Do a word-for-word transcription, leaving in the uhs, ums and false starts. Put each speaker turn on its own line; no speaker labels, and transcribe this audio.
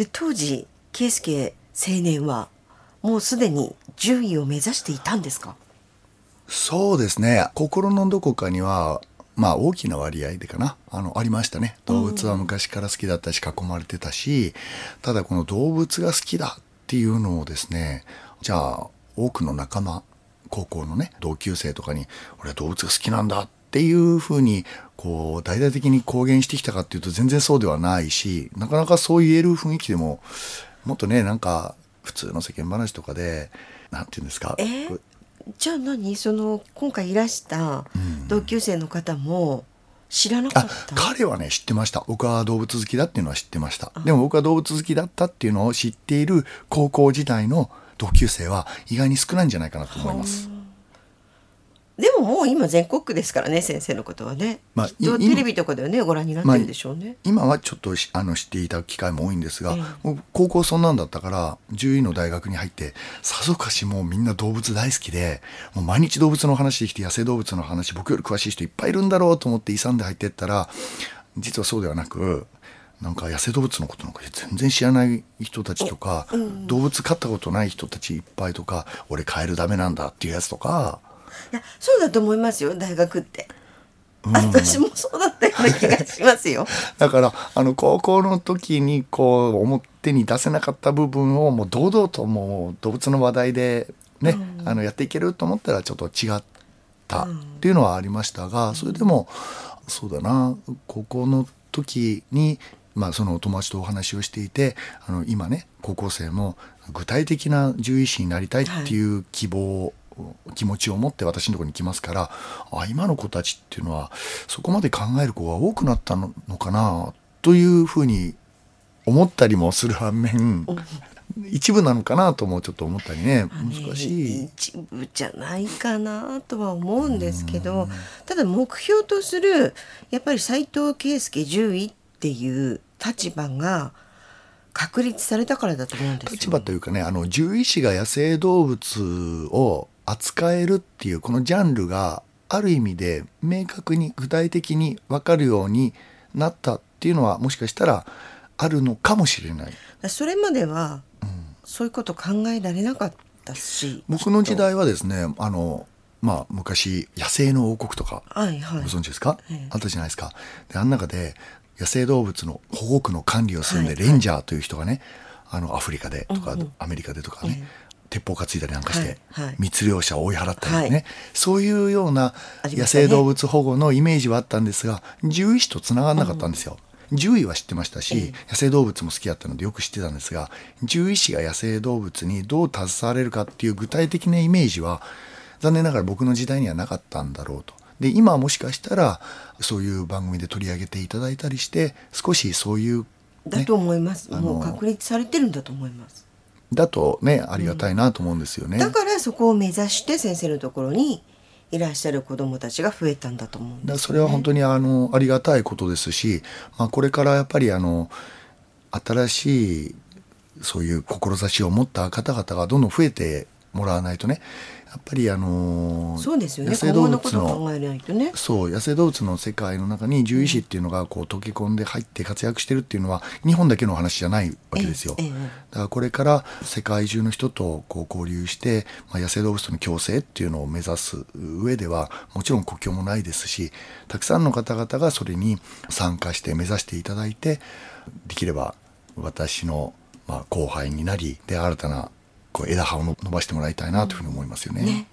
で当時圭介青年はもうすでに獣医を目指していたんですか？
そうですね、心のどこかにはまあ大きな割合でかな、あのありましたね。動物は昔から好きだったし囲まれてたし、ただこの動物が好きだっていうのをですね、じゃあ多くの仲間、高校のね同級生とかに俺は動物が好きなんだっていうふうにこう大々的に公言してきたかっていうと全然そうではないし、なかなかそう言える雰囲気でももっとね、なんか普通の世間話とかでなんていうんですか、
えーじゃあ何その今回いらした同級生の方も知らなか
あ
った？
彼はね知ってました。僕は動物好きだっていうのは知ってました。でも僕は動物好きだったっていうのを知っている高校時代の同級生は意外に少ないんじゃないかなと思います。
でももう今全国区ですからね、先生のことはね、
まあ
きっと
い
テレビとかではねご覧になってるでしょうね、
今はちょっとしあの知っていた機会も多いんですが、
ええ
もう高校そんなんだったから獣医の大学に入ってさぞかしもうみんな動物大好きで、もう毎日動物の話できて野生動物の話僕より詳しい人いっぱいいるんだろうと思って勇んで入ってったら、実はそうではなく、なんか野生動物のことなんか全然知らない人たちとか、動物飼ったことない人たちいっぱいとか、俺カエルダメなんだっていうやつとか。
いやそうだと思いますよ、大学って、私もそうだったような気がしますよ
だからあの高校の時にこう表に出せなかった部分をもう堂々ともう動物の話題でね、あのやっていけると思ったらちょっと違ったっていうのはありましたが、それでもそうだな、高校の時にまあそのお友達とお話をしていて、あの今ね高校生も具体的な獣医師になりたいっていう希望を、気持ちを持って私のところに来ますから、あ今の子たちっていうのはそこまで考える子が多くなったのかなというふうに思ったりもする反面、一部なのかなともちょっと思ったりね、難しい。
一部じゃないかなとは思うんですけど、ただ目標とするやっぱり斉藤圭介獣医っていう立場が確立されたからだと思うんですよ。
立場というかね、あの獣医師が野生動物を扱えるっていうこのジャンルがある意味で明確に具体的に分かるようになったっていうのはもしかしたらあるのかもしれない。
それまではそういうこと考えられなかったし、
僕の時代はですね、あのまあ昔野生の王国とか
はいはい、
ご存知ですか、
ええ
あったじゃないですか。であん中で野生動物の保護区の管理をするんで、
はい
レンジャーという人がね、あのアフリカでとか、
うんうん
アメリカでとかね、
ええ
鉄砲担いだりなんかして、
はいはい
密猟者を追い払ったりね、
はい
そういうような野
ありましたね
生動物保護のイメージはあったんですが、獣医師とつながらなかったんですよ。獣医は知ってましたし、
ええ
野生動物も好きだったのでよく知ってたんですが、獣医師が野生動物にどう携われるかっていう具体的なイメージは残念ながら僕の時代にはなかったんだろうと。で今はもしかしたらそういう番組で取り上げていただいたりして少しそういう、ね、
だと思います、
あの
もう確立されてるんだと思います。
だとねありがたいなと思うんですよね。
だからそこを目指して先生のところにいらっしゃる子どもたちが増えたんだと思うんですよね。
だからそれは本当にあのありがたいことですし、まあ、これからやっぱりあの新しいそういう志を持った方々がどんどん増えてもらわないとね、やっぱりあの
そうですよね、
野生動
今後のこ
物の
とを考えないとね。
そう野生動物の世界の中に獣医師っていうのがこう溶け込んで入って活躍してるっていうのは日本だけの話じゃないわけですよ。
ええええ
だからこれから世界中の人とこう交流して、まあ、野生動物との共生っていうのを目指す上ではもちろん国境もないですし、たくさんの方々がそれに参加して目指していただいて、できれば私のまあ後輩になりで新たなこう枝葉を伸ばしてもらいたいなというふうに思いますよね。
ね